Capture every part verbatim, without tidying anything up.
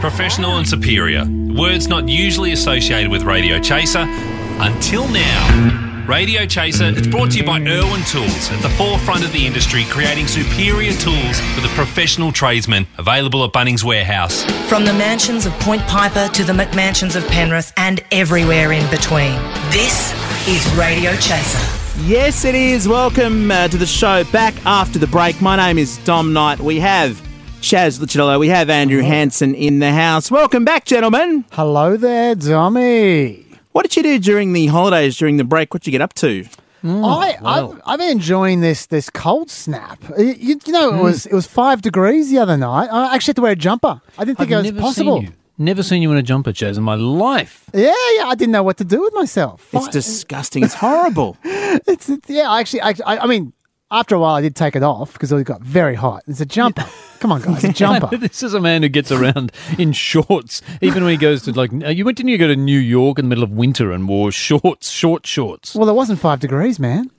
Professional and superior. Words not usually associated with Radio Chaser until now. Radio Chaser, it's brought to you by Irwin Tools, at the forefront of the industry, creating superior tools for the professional tradesmen, available at Bunnings Warehouse. From the mansions of Point Piper to the McMansions of Penrith and everywhere in between, this is Radio Chaser. Yes, it is. Welcome uh, to the show. Back after the break. My name is Dom Knight. We have Chaz Licciardello. We have Andrew Hansen in the house. Welcome back, gentlemen. Hello there, Dommy. What did you do during the holidays, during the break? What did you get up to? Mm, I, well. I've, I've been enjoying this this cold snap. You, you know, it mm. was it was five degrees the other night. I actually had to wear a jumper. I didn't think I've it was never possible. Seen you. Never seen you in a jumper, Chaz, in my life. Yeah, yeah, I didn't know what to do with myself. It's I, disgusting. It's horrible. It's, it's yeah. I actually, I, I mean, after a while, I did take it off because it got very hot. It's a jumper. Come on, guys, a jumper. This is a man who gets around in shorts, even when he goes to, like, you went, didn't you go to New York in the middle of winter and wore shorts, short shorts? Well, it wasn't five degrees, man.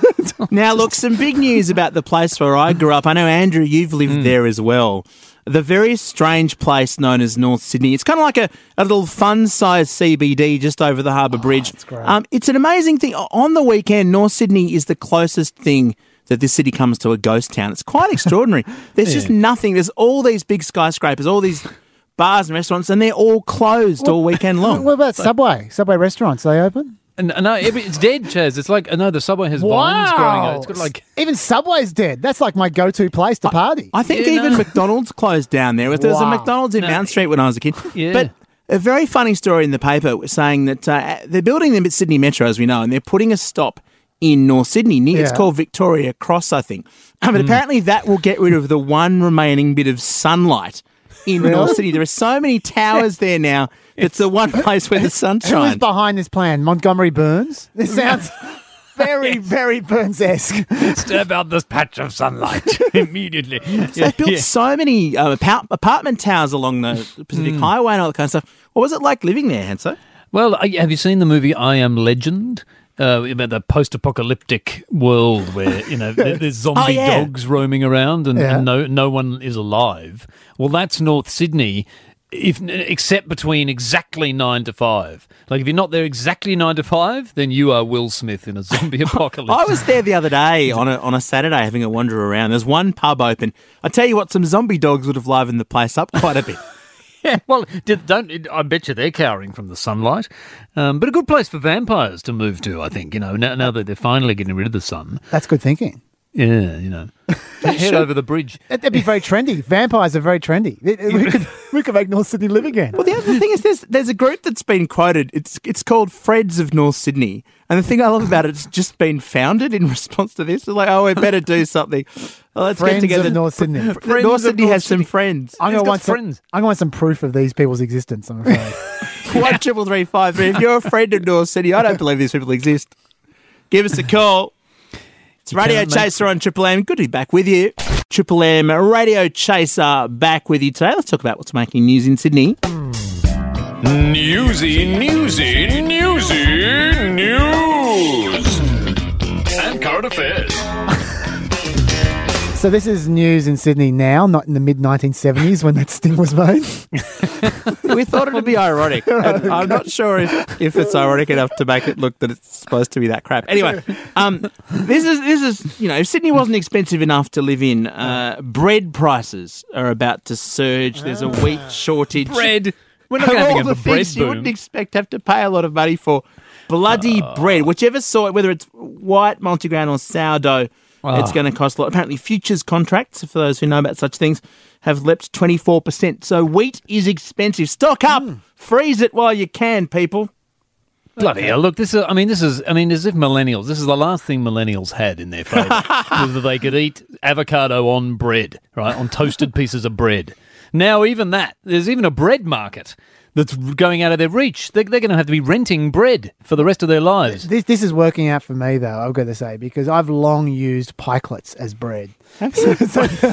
Now, look, some big news about the place where I grew up. I know, Andrew, you've lived mm. there as well. The very strange place known as North Sydney. It's kind of like a, a little fun-sized C B D just over the Harbour oh, Bridge. That's great. Um, it's an amazing thing. On the weekend, North Sydney is the closest thing that this city comes to a ghost town. It's quite extraordinary. There's yeah. just nothing. There's all these big skyscrapers, all these bars and restaurants, and they're all closed what, all weekend long. What about Subway? Subway restaurants, are they open? And no, it's dead, Chaz. It's like, no, the Subway has wow. vines growing out. It's got like even Subway's dead. That's like my go-to place to party. I, I think yeah, even no. McDonald's closed down there. There was wow. a McDonald's in no. Mount Street when I was a kid. Yeah. But a very funny story in the paper saying that uh, they're building them at Sydney Metro, as we know, and they're putting a stop in North Sydney. Near, yeah. It's called Victoria Cross, I think. But mm. apparently that will get rid of the one remaining bit of sunlight in really? North Sydney. There are so many towers there now. It's the one place where the sun shines. Who is behind this plan? Montgomery Burns? This sounds very, very Burns-esque. Stab out this patch of sunlight immediately. So they built yeah. so many uh, apartment towers along the Pacific mm. Highway and all that kind of stuff. What was it like living there, Hanso? Well, have you seen the movie I Am Legend? Uh, about the post-apocalyptic world where, you know, there's zombie oh, yeah. dogs roaming around and, yeah. and no no one is alive. Well, that's North Sydney, if except between exactly nine to five. Like, if you're not there exactly nine to five, then you are Will Smith in a zombie apocalypse. I was there the other day on a on a Saturday having a wander around. There's one pub open. I tell you what, some zombie dogs would have livened the place up quite a bit. Yeah, well, did, don't I bet you they're cowering from the sunlight. Um, but a good place for vampires to move to, I think, you know, now, now that they're finally getting rid of the sun. That's good thinking. Yeah, you know. Head over the bridge. That'd be very trendy. Vampires are very trendy. We could we could make North Sydney live again. Well, the other thing is there's there's a group that's been quoted. It's it's called Freds of North Sydney. And the thing I love about it, it's just been founded in response to this. It's like, oh, we better do something. Well, let's friends get together. Of North Sydney. North Sydney North has Sydney. some friends. I'm going to want friends. Some, I'm going to want some proof of these people's existence, I'm afraid. One triple three five three. If you're a friend of North Sydney, I don't believe these people exist. Give us a call. It's Radio Chaser on Triple M. Good to be back with you. Triple M Radio Chaser back with you today. Let's talk about what's making news in Sydney. Newsy, newsy, newsy, news. And current affairs. So this is news in Sydney now, not in the mid nineteen seventies when that sting was made. We thought it would be ironic. And I'm not sure if, if it's ironic enough to make it look that it's supposed to be that crap. Anyway, um, this is this is you know, if Sydney wasn't expensive enough to live in, uh, bread prices are about to surge. There's a wheat shortage. Bread. We're not going to have a bread boom. You wouldn't expect to have to pay a lot of money for bloody uh, bread, whichever sort, whether it's white, multigrain, or sourdough. Oh. It's going to cost a lot. Apparently, futures contracts, for those who know about such things, have leapt twenty-four percent. So wheat is expensive. Stock up. Mm. Freeze it while you can, people. Bloody hell. Look, this is, I mean, this is, I mean, as if millennials, this is the last thing millennials had in their favour. was that they could eat avocado on bread, right, on toasted pieces of bread. Now, even that, there's even a bread market that's going out of their reach. They're, they're going to have to be renting bread for the rest of their lives. This this is working out for me, though, I've got to say, because I've long used pikelets as bread. so, so, so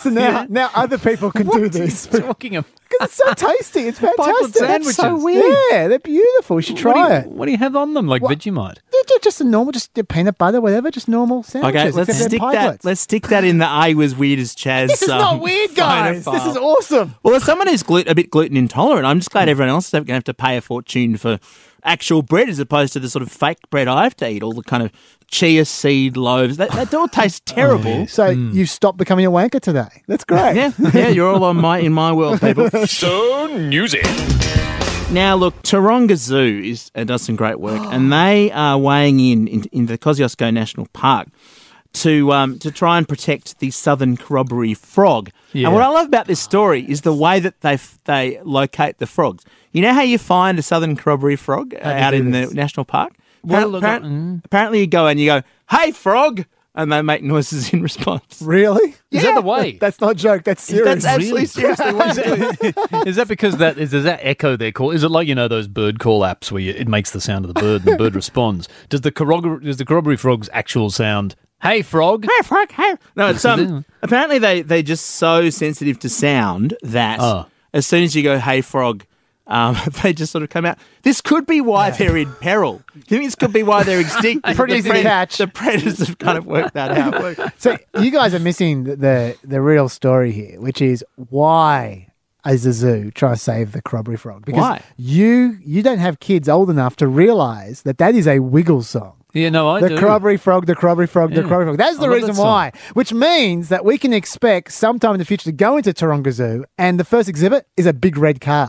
So now, now other people can do this. Talking of Because it's so tasty. It's fantastic. sandwiches. That's so weird. Yeah, they're beautiful. You should try what do you, it. What do you have on them, like Vegemite? They're ju- just a normal, just the peanut butter, whatever, just normal sandwiches. Okay, let's except they're stick that. piglets. Let's stick that in the I was weird as Chaz. This is um, not weird, guys. phonophile. This is awesome. Well, as someone who's glut- a bit gluten intolerant, I'm just glad everyone else is going to have to pay a fortune for actual bread as opposed to the sort of fake bread I have to eat, all the kind of chia seed loaves. That, that all tastes terrible. So you stopped becoming a wanker today. That's great. Yeah, yeah, you're all on my in my world, people. So newsy. Now, look, Taronga Zoo is, uh, does some great work, and they are weighing in in, in the Kosciuszko National Park to um, to try and protect the southern corroboree frog. Yeah. And what I love about this story is the way that they f- they locate the frogs. You know how you find a southern corroboree frog uh, do you out do in this? the national park? Well, Appar- look, appar- mm. apparently, you go and you go, "Hey, frog," and they make noises in response. Really? Is that the way? That's not a joke. That's serious. That's absolutely seriously what it is. Is that because that is does that echo their call? Is it like, you know, those bird call apps where you, it makes the sound of the bird and the bird responds? Does the corroboree, does the corroboree frog's actual sound, "Hey, frog"? Hey, frog, hey. No, it's um. Apparently, they they're just so sensitive to sound that Oh. as soon as you go, "Hey, frog," um, they just sort of come out. This could be why they're in peril. Do you think this could be why they're extinct? Pretty The easy to catch. The predators have kind of worked that out. So you guys are missing the, the the real story here, which is why is the zoo trying to save the corroboree frog? Because Why? you you don't have kids old enough to realise that that is a Wiggle song. Yeah, no, I The do. corroboree frog, the corroboree frog, the Yeah. corroboree frog. That's the I love reason that song. why. Which means that we can expect sometime in the future to go into Taronga Zoo and the first exhibit is a big red car.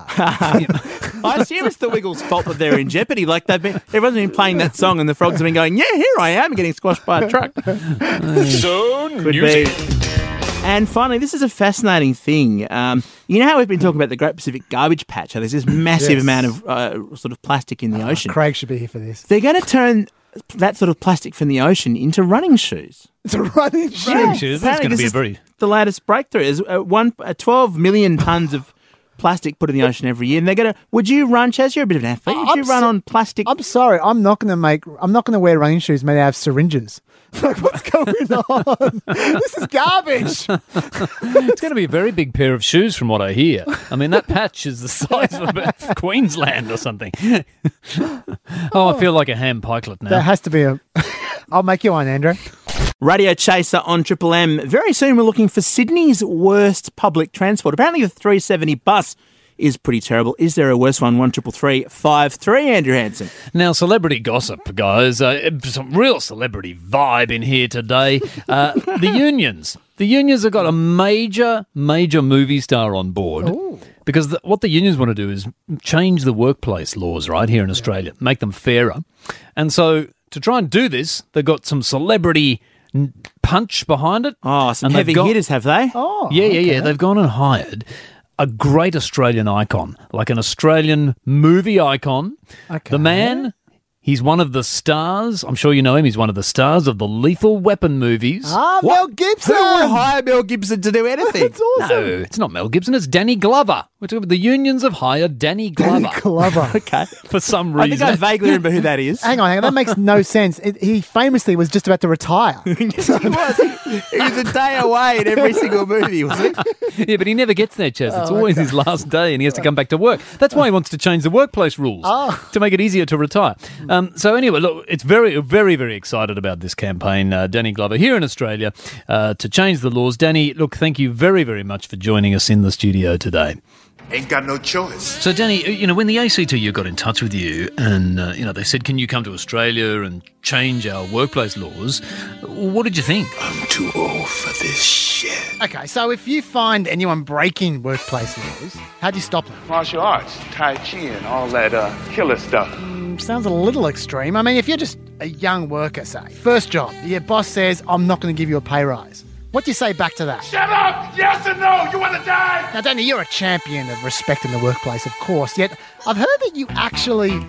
I assume it's the Wiggles' fault that they're in jeopardy. Like they've been, everyone's been playing that song, and the frogs have been going, "Yeah, here I am, getting squashed by a truck." So Could newsy. be. And finally, this is a fascinating thing. Um, you know how we've been talking about the Great Pacific Garbage Patch? How there's this massive Yes. amount of uh, sort of plastic in the ocean. Craig should be here for this. They're going to turn that sort of plastic from the ocean into running shoes. It's a running shoe. Running shoes. That's Apparently going to this be a is very... the latest breakthrough. Is uh, one uh, twelve million tons of plastic put in the ocean every year, and they're going to. Would you run, Chaz? You're a bit of an athlete. Would I'm you run so- on plastic? I'm sorry, I'm not going to make. I'm not going to wear running shoes made out of syringes. Like, what's going on? This is garbage. It's going to be a very big pair of shoes from what I hear. I mean, that patch is the size of about Queensland or something. Oh, I feel like a ham pikelet now. There has to be a. I'll make you one, Andrew. Radio Chaser on Triple M. Very soon we're looking for Sydney's worst public transport. Apparently the three seventy bus is pretty terrible. Is there a worse one? one triple three five three, Andrew Hansen. Now, celebrity gossip, guys. Uh, some real celebrity vibe in here today. Uh, the unions. The unions have got a major, major movie star on board. Ooh. Because the, what the unions want to do is change the workplace laws, right, here in Australia, make them fairer. And so to try and do this, they've got some celebrity n- punch behind it. Oh, some And they've heavy got- hitters, have they? Oh, Yeah, yeah, yeah. okay. They've gone and hired a great Australian icon, like an Australian movie icon. Okay. The man, he's one of the stars. I'm sure you know him. He's one of the stars of the Lethal Weapon movies. Ah, What? Mel Gibson. Who would hire Mel Gibson to do anything? That's awesome. No, it's not Mel Gibson. It's Danny Glover. We're talking about the unions have hired Danny Glover Glover. Okay. for some I think reason. I vaguely remember who that is. Hang on, hang on. That makes no sense. It, he famously was just about to retire. Yes, he was. He was a day away in every single movie, wasn't he? Yeah, but he never gets there, Chaz. Oh, It's always his last day and he has to come back to work. That's why he wants to change the workplace rules Oh. to make it easier to retire. Um, so anyway, look, it's very, very, very excited about this campaign, uh, Danny Glover, here in Australia, uh, to change the laws. Danny, look, thank you very, very much for joining us in the studio today. Ain't got no choice. So, Danny, you know, when the A C T U got in touch with you and, uh, you know, they said, can you come to Australia and change our workplace laws, what did you think? I'm too old for this shit. Okay, so if you find anyone breaking workplace laws, how do you stop them? Martial arts, Tai Chi, and all that uh, killer stuff. Sounds a little extreme. I mean, if you're just a young worker, say, first job, your boss says, I'm not going to give you a pay rise. What do you say back to that? Shut up! Yes or no? You want to die? Now, Danny, you're a champion of respect in the workplace, of course, yet I've heard that you actually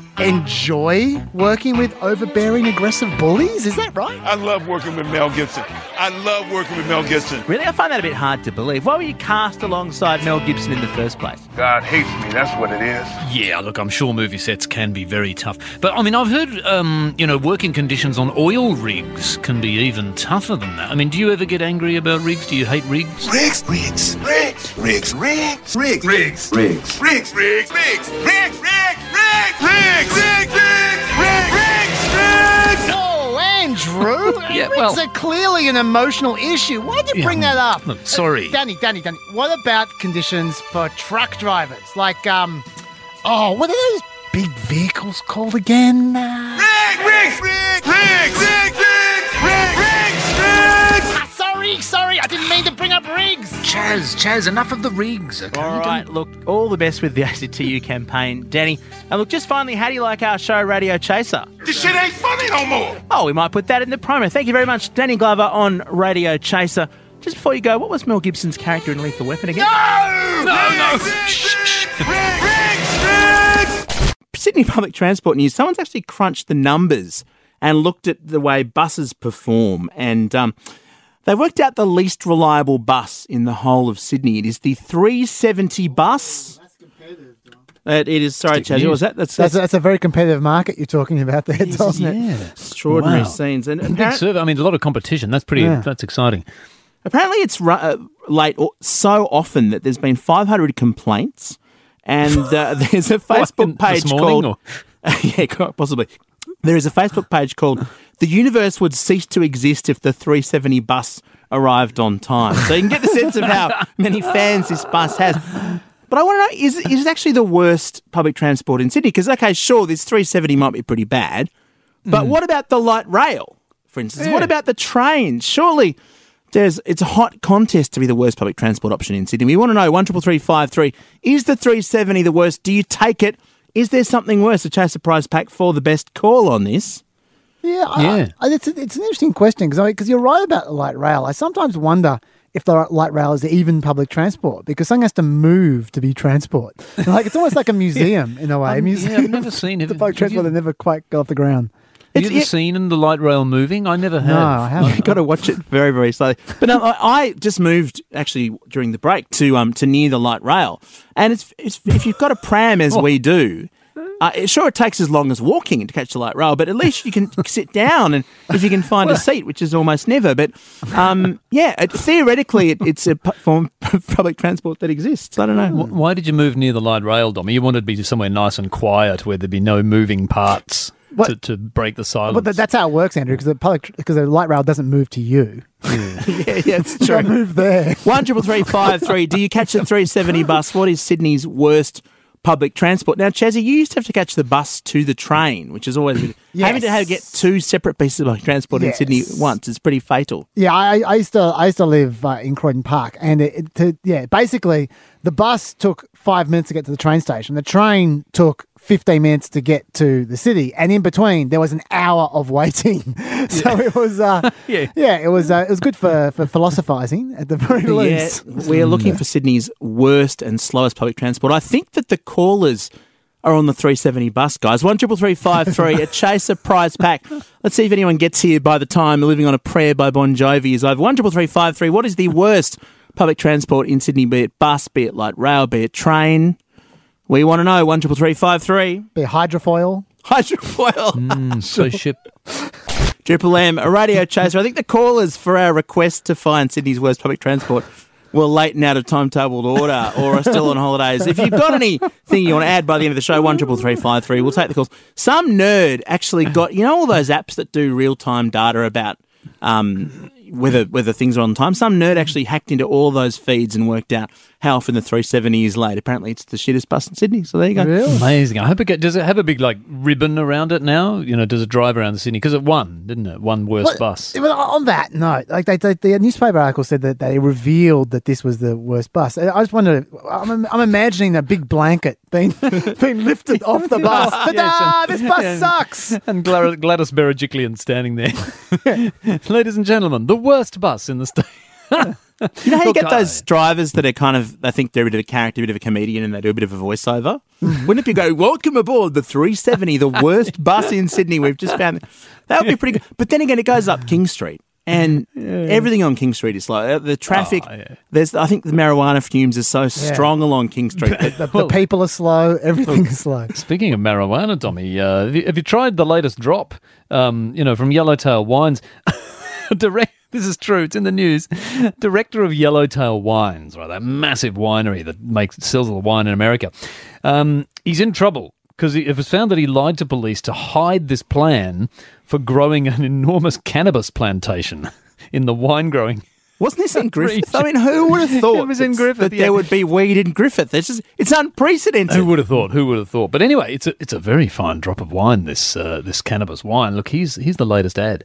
enjoy working with overbearing, aggressive bullies. Is that right? I love working with Mel Gibson. I love working with Mel Gibson. Really? I find that a bit hard to believe. Why were you cast alongside Mel Gibson in the first place? God hates me, that's what it is. Yeah, look, I'm sure movie sets can be very tough. But, I mean, I've heard, um, you know, working conditions on oil rigs can be even tougher than that. I mean, do you ever get angry angry about rigs? Do you hate rigs? Rigs, rigs, rigs, rigs, rigs, rigs, rigs, rigs, rigs, rigs, rigs, rigs, rigs, rigs, rigs, rigs, rigs, rigs, rigs, rigs. Oh, Andrew, Yeah, rigs well- are clearly an emotional issue. Why'd you Yeah, bring that up? look, sorry. Uh, Danny, Danny, Danny, what about conditions for truck drivers? Like, um, oh, what are those big vehicles called again? Uh, Rigs, rigs, rigs, rigs, rigs, rigs, rigs, rigs. ah, sorry, sorry, I didn't mean to bring up rigs. Chaz, Chaz, enough of the rigs. Okay? All right, look, all the best with the A C T U campaign, Danny. And look, just finally, how do you like our show, Radio Chaser? This shit ain't funny no more. Oh, we might put that in the promo. Thank you very much, Danny Glover on Radio Chaser. Just before you go, what was Mel Gibson's character in Lethal Weapon again? No, No, no. Rigs, rigs, rigs, rigs. Sydney Public Transport News, someone's actually crunched the numbers and looked at the way buses perform, and um, they worked out the least reliable bus in the whole of Sydney. It is the three seventy bus. That's competitive, John. It is, sorry, Chaz, what was that? That's, That's, that's that's a very competitive market you're talking about there, doesn't it? Yeah. extraordinary Wow. scenes. And Big apparent- survey. I mean, a lot of competition. That's pretty. Yeah. That's exciting. apparently it's ru- uh, late or, so often that there's been five hundred complaints, and uh, there's a Facebook What, page this morning, called... yeah, quite possibly. There is a Facebook page called "The Universe Would Cease to Exist If the three seventy Bus Arrived on Time." So you can get the sense of how many fans this bus has. But I want to know, is, is it actually the worst public transport in Sydney? Because, okay, sure, this three seventy might be pretty bad, but what about the light rail, for instance? Yeah. What about the trains? Surely there's it's a hot contest to be the worst public transport option in Sydney. We want to know, one triple three five three, is the three seventy the worst? Do you take it? Is there something worse? A Chaser prize pack for the best call on this. Yeah, I- Yeah. I, it's, it's an interesting question because because you're right about the light rail. I sometimes wonder if the light rail is even public transport because something has to move to be transport. Like it's almost like a museum in a way. A Um, museum. yeah, I've never seen it. the public Have you- transport that never quite got off the ground. Have you It's- ever seen in the light rail moving? I never have. No, I haven't. You've got to watch it very, very slowly. But no, I, I just moved actually during the break to um to near the light rail, and it's, it's if you've got a pram as we do. Uh, it- sure, it takes as long as walking to catch the light rail, but at least you can sit down and if you can find a seat, which is almost never. But um, yeah, it, theoretically, it, it's a pu- form of public transport that exists. I don't know. Wh- Why did you move near the light rail, Dom? You wanted to be somewhere nice and quiet where there'd be no moving parts What- to, to break the silence. But th- that's how it works, Andrew, because the public because the light rail doesn't move to you. yeah, yeah, it's You true. move there. One triple three five three. Do you catch the three seventy bus? What is Sydney's worst public transport? Now, Chazzy, you used to have to catch the bus to the train, which is always having to have get two separate pieces of public transport Yes. in Sydney at once. It's pretty fatal. Yeah, I, I used to I used to live uh, in Croydon Park, and it, it to, yeah, basically the bus took five minutes to get to the train station. The train took fifteen minutes to get to the city, and in between there was an hour of waiting. so it was uh, Yeah. yeah, it was uh, it was good for for philosophizing at the very Yeah, least. we're looking for Sydney's worst and slowest public transport. I think that the callers are on the three seventy bus, guys. One triple three five three, a Chaser prize pack. Let's see if anyone gets here by the time Living on a Prayer by Bon Jovi is over. One triple three five three. What is the worst public transport in Sydney? Be it bus, be it light rail, be it train. We want to know. One triple three five three. Be hydrofoil. Hydrofoil. Mm, spaceship. Triple M, a Radio Chaser. I think the callers for our request to find Sydney's worst public transport were late and out of timetabled order or are still on holidays. If you've got anything you want to add by the end of the show, one triple three five three. We'll take the calls. Some nerd actually got, you know, all those apps that do real time data about um, whether whether things are on time. Some nerd actually hacked into all those feeds and worked out how often the three seventy is late. Apparently, it's the shittest bus in Sydney. So there you go. Amazing. I hope it get, does it have a big like ribbon around it now? You know, does it drive around the Sydney? Because it won, didn't it? One worst Well, bus. well, on that note, like they, they, the newspaper article said that they revealed that this was the worst bus. I just wonder. I'm, I'm imagining a big blanket being being lifted off the bus. Yes, Ta-da! and- This bus and- sucks. And Gladys, Gladys Berejiklian standing there. Ladies and gentlemen, the worst bus in the state. You know how you Look, get I- those drivers that are kind of, they think they're a bit of a character, a bit of a comedian, and they do a bit of a voiceover? Wouldn't it be go, welcome aboard the three seventy, the worst bus in Sydney we've just found? That would be pretty good. But then again, it goes up King Street, and everything on King Street is slow. Uh, The traffic, Oh, yeah. there's, I think the marijuana fumes are so strong along King Street. that- The, the people are slow. Everything is slow. Speaking of marijuana, Tommy, uh, have, you, have you tried the latest drop? Um, you know, from Yellowtail Wines. Direct, This is true. It's in the news. Director of Yellowtail Wines, right? That massive winery that makes sells all the wine in America. Um, he's in trouble because it was found that he lied to police to hide this plan for growing an enormous cannabis plantation in the wine growing. Wasn't this in Griffith? I mean, who would have thought It was in that- Griffith, that yeah. there would be weed in Griffith? It's just, it's unprecedented. Who would have thought? Who would have thought? But anyway, it's a it's a very fine drop of wine. This uh, this cannabis wine. Look, here's here's the latest ad.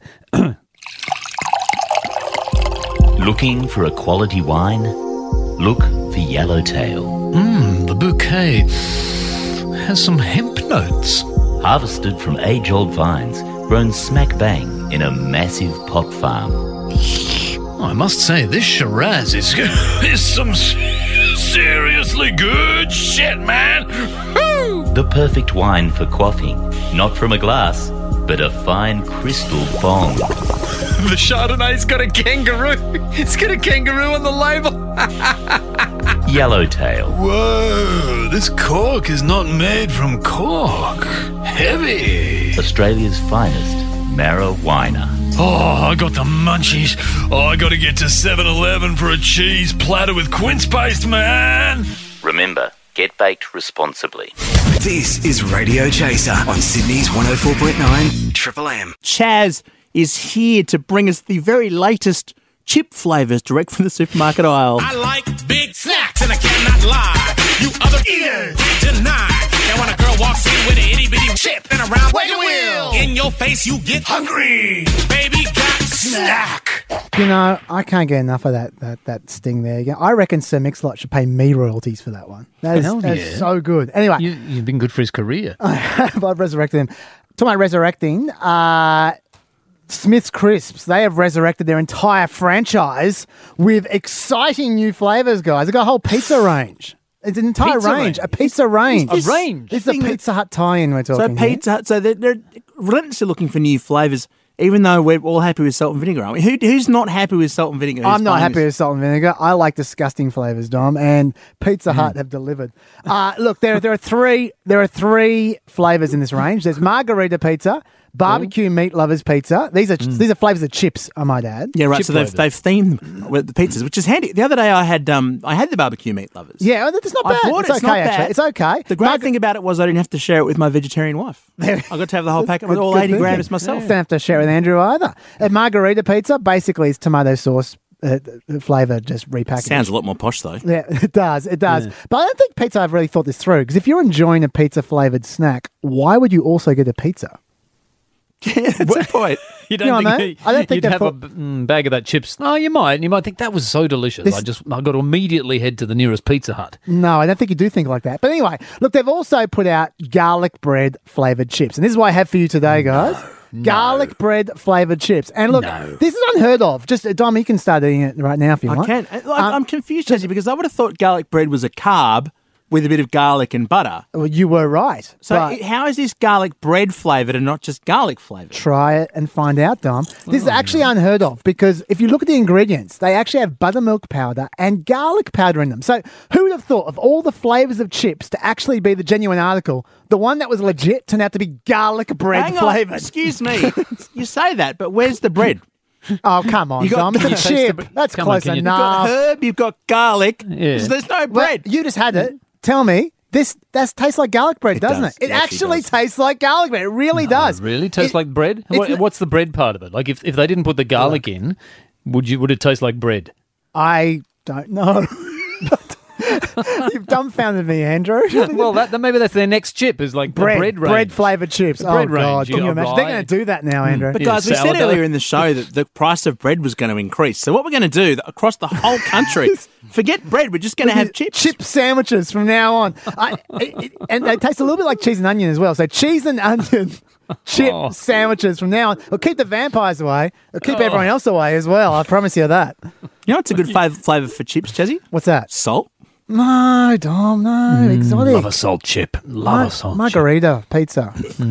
Looking for a quality wine? Look for Yellowtail. Mmm, the bouquet has some hemp notes. Harvested from age-old vines, grown smack bang in a massive pot farm. I must say, this Shiraz is is some seriously good shit, man. The perfect wine for quaffing, not from a glass, but a fine crystal bong. The Chardonnay's got a kangaroo. It's got a kangaroo on the label. Yellowtail. Whoa, this cork is not made from cork. Heavy. Australia's finest marijuana. Oh, I got the munchies. Oh, I got to get to seven eleven for a cheese platter with quince paste, man. Remember, get baked responsibly. This is Radio Chaser on Sydney's one oh four point nine Triple M. Chaz is here to bring us the very latest chip flavours direct from the supermarket aisle. I like big snacks and I cannot lie. You other eaters deny. Now when a girl walks in with an itty bitty chip and a round wagon wheel in your face, you get hungry. Baby got snack. You know, I can't get enough of that that, that sting there. Yeah, I reckon Sir Mix-a-Lot should pay me royalties for that one. That is, Hell that yeah. is so good. Anyway, You, you've been good for his career. I've resurrected him. Talking about resurrecting, uh, Smith's Crisps, they have resurrected their entire franchise with exciting new flavours, guys. They've got a whole pizza range. It's an entire Pizza range, range? a pizza range. A range? This is a Thing that- Pizza Hut tie-in we're So talking here. Pizza Hut, so they're, they're relentlessly looking for new flavours, even though we're all happy with salt and vinegar, aren't we? Who, who's not happy with salt and vinegar? Who's I'm not buying happy this? with salt and vinegar. I like disgusting flavors, Dom, and Pizza Hut have delivered. Uh, look, there there are three there are three flavors in this range. There's margarita pizza, barbecue meat lovers pizza. These are these are flavors of chips, I might add. Yeah, right. Chip so they've flavours. they've themed them with the pizzas, which is handy. The other day I had um I had the barbecue meat lovers. Yeah, that's not I bad. bought it. It's It's okay, not actually. bad. It's okay. The great Marga- thing about it was I didn't have to share it with my vegetarian wife. I got to have the whole packet with Good- all good eighty thinking. grams myself. Don't have to share it with Andrew either. And margarita pizza basically is tomato sauce uh, flavor just repackaged. Sounds a lot more posh though. Yeah, it does. It does. But I don't think Pizza Hut have really thought this through. Because if you're enjoying a pizza flavored snack, why would you also get a pizza? Yeah, that's a point. You don't You know what I think mean? I don't think you'd they've have a thought- b- mm, bag of that chips? No, you might. You might think that was so delicious. This- I just I got to immediately head to the nearest Pizza Hut. No, I don't think you do think like that. But anyway, look, they've also put out garlic bread flavored chips. And this is what I have for you today, guys. Garlic bread flavored chips. And look, No. this is unheard of. Just, uh, Dom, you can start eating it right now if you I want. can. Like, Um, I'm confused, Jesse, because I would have thought garlic bread was a carb with a bit of garlic and butter. Well, you were right. So but it- how is this garlic bread flavoured and not just garlic flavoured? try it and find out, Dom. This is actually unheard of because if you look at the ingredients, they actually have buttermilk powder and garlic powder in them. So who would have thought of all the flavours of chips to actually be the genuine article, the one that was legit turned out to be garlic bread Hang on, flavoured? excuse me. You say that, but where's the bread? Oh, come on, You got- Dom. It's you a taste chip. the- That's Come on, close can you- You've got enough. herb, you've got garlic. Yeah. There's no Well, bread. you just had it. Tell me. This that tastes like garlic bread, It doesn't does. it? It, It actually actually does. tastes like garlic bread. It really does. Really tastes It- like bread. it's What, n- what's the bread part of it? Like if, if they didn't put the garlic in, would you would it taste like bread? I don't know. You've dumbfounded me, Andrew. Well, that, then maybe that's their next chip is like bread, the bread range. bread flavored chips. The bread oh God, range. You can you got imagine? They're rye. going to do that now, Andrew. But Yeah, guys, we said sourdough. earlier in the show that the price of bread was going to increase. So what we're going to do across the whole country, forget bread, we're just going to have chips. Chip sandwiches from now on. I, it, it- and they taste a little bit like cheese and onion as well. So cheese and onion chip Oh. sandwiches from now on. It'll keep the vampires away. It'll keep everyone else away as well. I promise you that. You know what's a good flavour, flavour for chips, Chezzy? What's that? Salt. No, Dom, no. Exotic. Love a salt chip. Love Mar- a salt margarita pizza.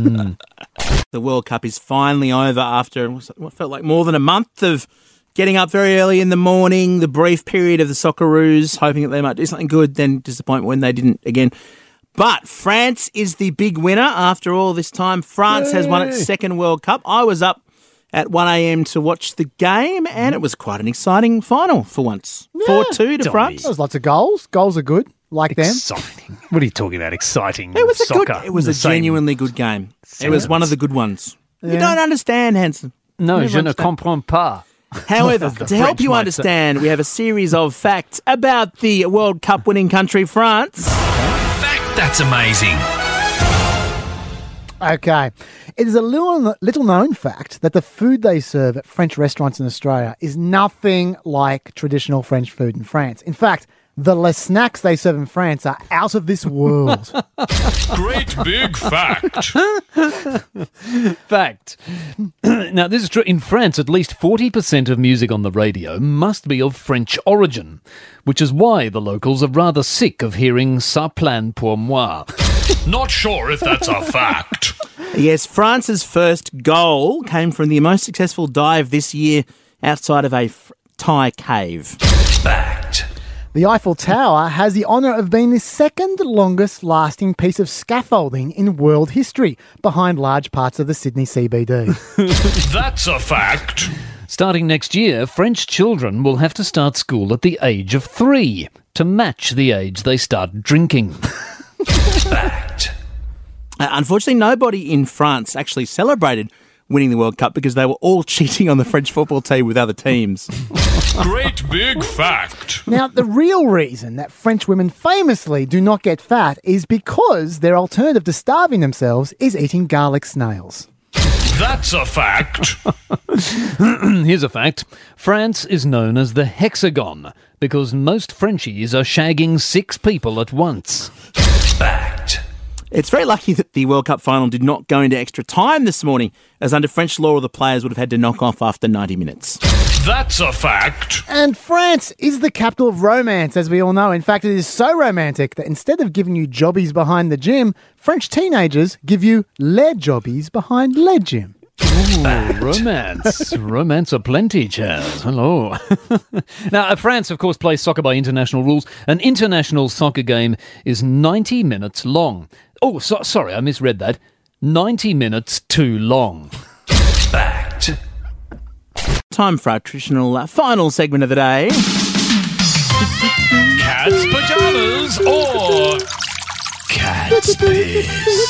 The World Cup is finally over after what felt like more than a month of getting up very early in the morning, the brief period of the Socceroos, hoping that they might do something good, then disappointment when they didn't again. But France is the big winner after all this time. France has won its second World Cup. I was up at one a.m. to watch the game, and it was quite an exciting final for once. four two to France. There was lots of goals. Goals are good, like them. Exciting. What are you talking about? Exciting. It was a soccer. good. It was The a same genuinely good game. It was one of the good ones. You Yeah. don't understand, Hanson. No, Never je ne understand. comprends pas. However, As the to help French you might understand, we have a series of facts about the World Cup winning country, France. Fact that's amazing. Okay. It is a little, little known fact that the food they serve at French restaurants in Australia is nothing like traditional French food in France. In fact, the les snacks they serve in France are out of this world. Great big fact. Fact. Now, this is true. In France, at least forty percent of music on the radio must be of French origin, which is why the locals are rather sick of hearing "Ça plane pour moi." Not sure if that's a fact. Yes, France's first goal came from the most successful dive this year outside of a f- Thai cave. Fact. The Eiffel Tower has the honour of being the second longest lasting piece of scaffolding in world history, behind large parts of the Sydney C B D. That's a fact. Starting next year, French children will have to start school at the age of three to match the age they start drinking. Fact. Uh, unfortunately, nobody in France actually celebrated winning the World Cup because they were all cheating on the French football team with other teams. Great big fact. Now, the real reason that French women famously do not get fat is because their alternative to starving themselves is eating garlic snails. That's a fact. Here's a fact. France is known as the hexagon because most Frenchies are shagging six people at once. Fact. It's very lucky that the World Cup final did not go into extra time this morning, as under French law, the players would have had to knock off after ninety minutes. That's a fact. And France is the capital of romance, as we all know. In fact, it is so romantic that instead of giving you jobbies behind the gym, French teenagers give you les jobbies behind les gym. Ooh, romance. Romance aplenty, Chaz. Hello. Now, uh, France, of course, plays soccer by international rules. An international soccer game is ninety minutes long. Oh, so, sorry, I misread that. ninety minutes too long. Fact. Time for our traditional uh, final segment of the day. Cat's pajamas or cat's piss.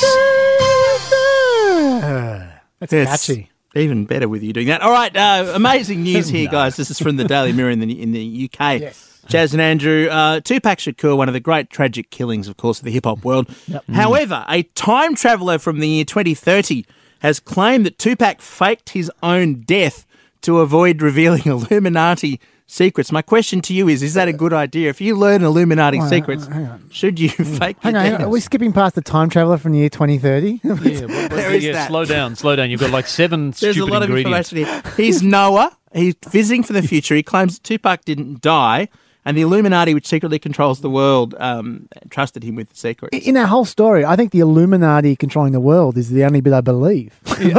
That's Yes. catchy. Even better with you doing that. All right, uh, amazing news here, guys. This is from the Daily Mirror in the in the U K. Yes. Jazz and Andrew, uh, Tupac Shakur, one of the great tragic killings, of course, of the hip-hop world. Yep. However, a time traveller from the year twenty thirty has claimed that Tupac faked his own death to avoid revealing Illuminati secrets. My question to you is, is that a good idea? If you learn Illuminati Hang on, secrets, hang on. should you fake Hang your on, hang death? on. Are we skipping past the time traveller from the year twenty thirty? Yeah, what, what, There is yeah that. slow down, slow down. You've got like seven There's stupid a lot of ingredients. information here. He's Noah. He's visiting for the future. He claims that Tupac didn't die, and the Illuminati, which secretly controls the world, um, trusted him with the secret. In our whole story, I think the Illuminati controlling the world is the only bit I believe.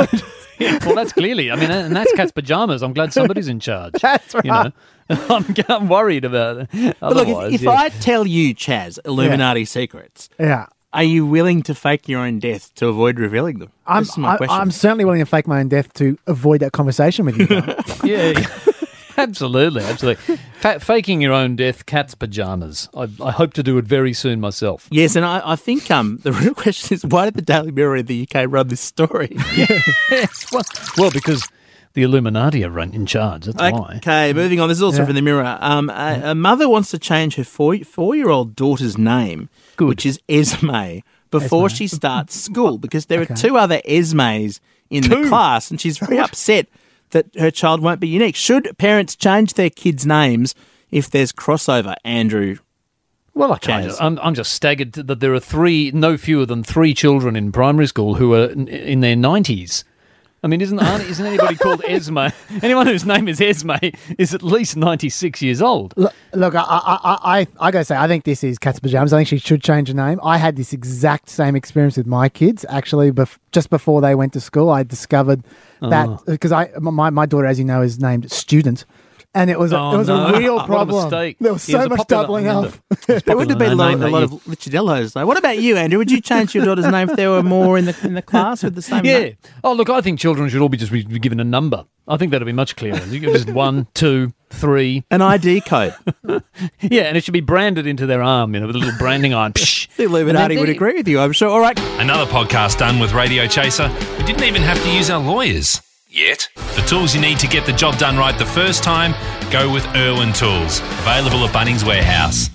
Yeah, well, that's clearly. I mean, and that's cat's pajamas. I'm glad somebody's in charge. That's right. You know, I'm, I'm worried about it. But look, if, Otherwise, if yeah. I tell you, Chaz, Illuminati secrets, Yeah. are you willing to fake your own death to avoid revealing them? I'm, this is my I, question. I'm certainly willing to fake my own death to avoid that conversation with you. Carl. yeah, yeah. Absolutely, absolutely. Fa- faking your own death, cat's pajamas. I, I hope to do it very soon myself. Yes, and I, I think um, the real question is, why did the Daily Mirror in the U K run this story? Yes, well, well, because the Illuminati are run in charge. That's why. Okay, moving on. This is also Yeah. from the Mirror. Um, a, a mother wants to change her four, four-year-old daughter's name, Good. which is Esme, before Esme. she starts school, because there Okay. are two other Esmes in the class, and she's very upset that her child won't be unique. Should parents change their kids' names if there's crossover, Andrew? Well, I can't. Chaz. I'm, I'm just staggered that there are three, no fewer than three children in primary school who are in, in their nineties. I mean, isn't aren't- isn't anybody called Esme? Anyone whose name is Esme is at least ninety-six years old. Look, look I, I, I, I gotta say, I think this is cat's pajamas. I think she should change her name. I had this exact same experience with my kids. Actually, bef- just before they went to school, I discovered that because I, my, my daughter, as you know, is named Student. And it was a, Oh, it was no. a real What a problem. mistake. There was He so was a much popular- doubling I up. remember. There would have been a lot, name a that lot year. of Lichidellos, though. What about you, Andrew? Would you change your daughter's name if there were more in the in the class with the same Yeah. name? Oh, look, I think children should all be just be be given a number. I think that'd be much clearer. You give just one, two, three. An I D code. Yeah, and it should be branded into their arm, you know, with a little branding iron. Psh. The And then- Illuminati would then- agree with you, I'm sure. All right. Another podcast done with Radio Chaser. We didn't even have to use our lawyers. Yet. For tools you need to get the job done right the first time, go with Irwin Tools. Available at Bunnings Warehouse.